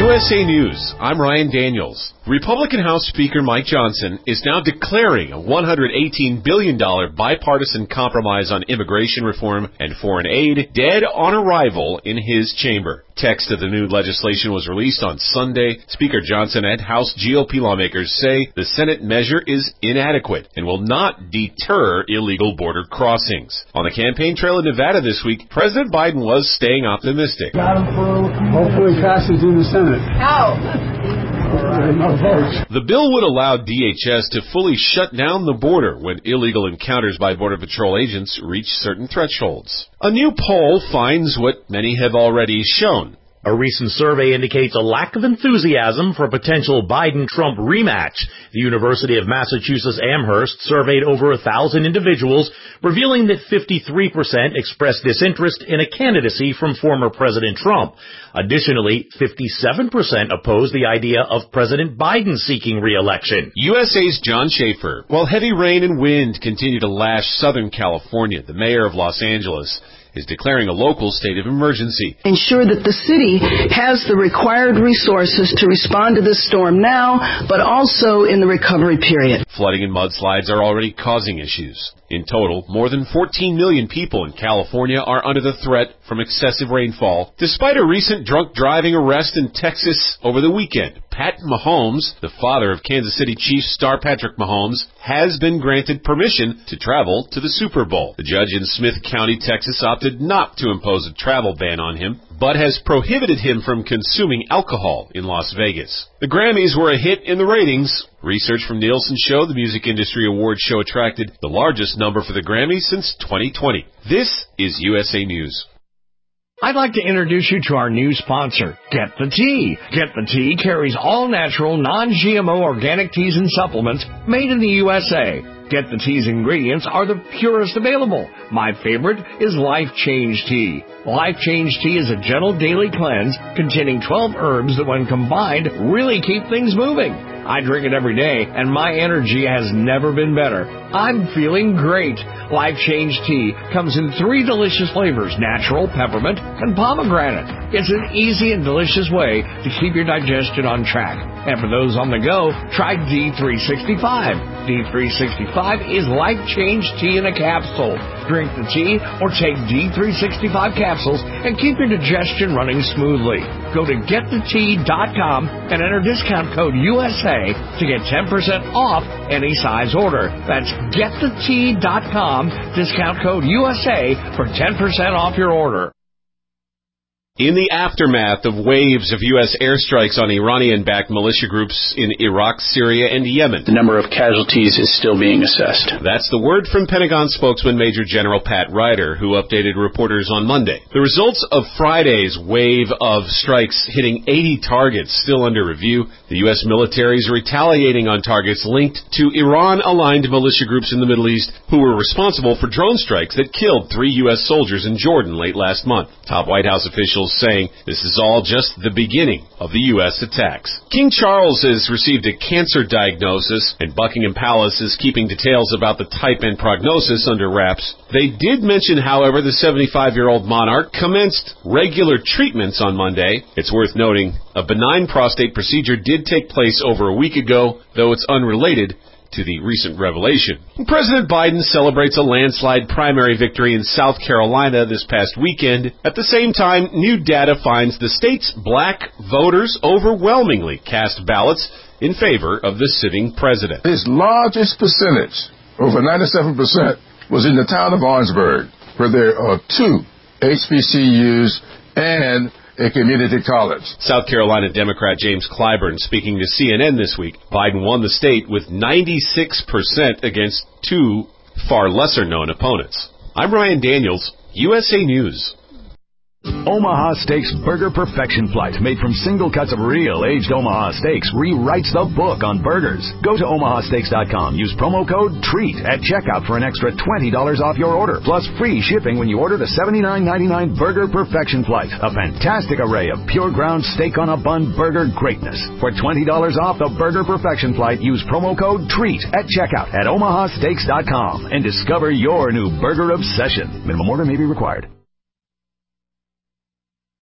USA News, I'm Ryan Daniels. Republican House Speaker Mike Johnson is now declaring a $118 billion bipartisan compromise on immigration reform and foreign aid dead on arrival in his chamber. Text of the new legislation was released on Sunday. Speaker Johnson and House GOP lawmakers say the Senate measure is inadequate and will not deter illegal border crossings. On the campaign trail in Nevada this week, President Biden was staying optimistic. Got him through. Hopefully it passes in the Senate. How? No votes. The bill would allow DHS to fully shut down the border when illegal encounters by Border Patrol agents reach certain thresholds. A new poll finds what many have already shown. A recent survey indicates a lack of enthusiasm for a potential Biden-Trump rematch. The University of Massachusetts Amherst surveyed over 1,000 individuals, revealing that 53% expressed disinterest in a candidacy from former President Trump. Additionally, 57% opposed the idea of President Biden seeking re-election. USA's John Schaefer. While heavy rain and wind continue to lash Southern California, the mayor of Los Angeles is declaring a local state of emergency. Ensure that the city has the required resources to respond to this storm now, but also in the recovery period. Flooding and mudslides are already causing issues. In total, more than 14 million people in California are under the threat from excessive rainfall, despite a recent drunk driving arrest in Texas over the weekend. Pat Mahomes, the father of Kansas City Chiefs star Patrick Mahomes, has been granted permission to travel to the Super Bowl. The judge in Smith County, Texas, opted not to impose a travel ban on him, but has prohibited him from consuming alcohol in Las Vegas. The Grammys were a hit in the ratings. Research from Nielsen showed the Music Industry Awards show attracted the largest number for the Grammys since 2020. This is USA News. I'd like to introduce you to our new sponsor, Get the Tea. Get the Tea carries all natural, non-GMO organic teas and supplements made in the USA. Get the Tea's ingredients are the purest available. My favorite is Life Change Tea. Life Change Tea is a gentle daily cleanse containing 12 herbs that when combined really keep things moving. I drink it every day, and my energy has never been better. I'm feeling great. Life Change Tea comes in 3 delicious flavors, natural, peppermint, and pomegranate. It's an easy and delicious way to keep your digestion on track. And for those on the go, try D365. D365 is Life Change Tea in a capsule. Drink the tea or take D365 capsules and keep your digestion running smoothly. Go to getthetea.com and enter discount code USA to get 10% off any size order. That's getthetea.com, discount code USA for 10% off your order. In the aftermath of waves of U.S. airstrikes on Iranian-backed militia groups in Iraq, Syria, and Yemen, the number of casualties is still being assessed. That's the word from Pentagon spokesman Major General Pat Ryder, who updated reporters on Monday. The results of Friday's wave of strikes hitting 80 targets still under review. The U.S. military is retaliating on targets linked to Iran-aligned militia groups in the Middle East who were responsible for drone strikes that killed 3 U.S. soldiers in Jordan late last month. Top White House officials saying this is all just the beginning of the U.S. attacks. King Charles has received a cancer diagnosis, and Buckingham Palace is keeping details about the type and prognosis under wraps. They did mention, however, the 75-year-old monarch commenced regular treatments on Monday. It's worth noting a benign prostate procedure did take place over a week ago, though it's unrelated to the recent revelation. President Biden celebrates a landslide primary victory in South Carolina this past weekend. At the same time, new data finds the state's black voters overwhelmingly cast ballots in favor of the sitting president. His largest percentage, over 97%, was in the town of Orangeburg, where there are 2 HBCUs and a community college. South Carolina Democrat James Clyburn speaking to CNN this week. Biden won the state with 96% against 2 far lesser-known opponents. I'm Ryan Daniels, USA News. Omaha Steaks Burger Perfection Flight, made from single cuts of real aged Omaha steaks, rewrites the book on burgers. Go to omahasteaks.com. Use promo code TREAT at checkout for an extra $20 off your order, plus free shipping when you order the $79.99 Burger Perfection Flight, a fantastic array of pure ground steak on a bun burger greatness. For $20 off the Burger Perfection Flight, use promo code TREAT at checkout at omahasteaks.com and discover your new burger obsession. Minimum order may be required.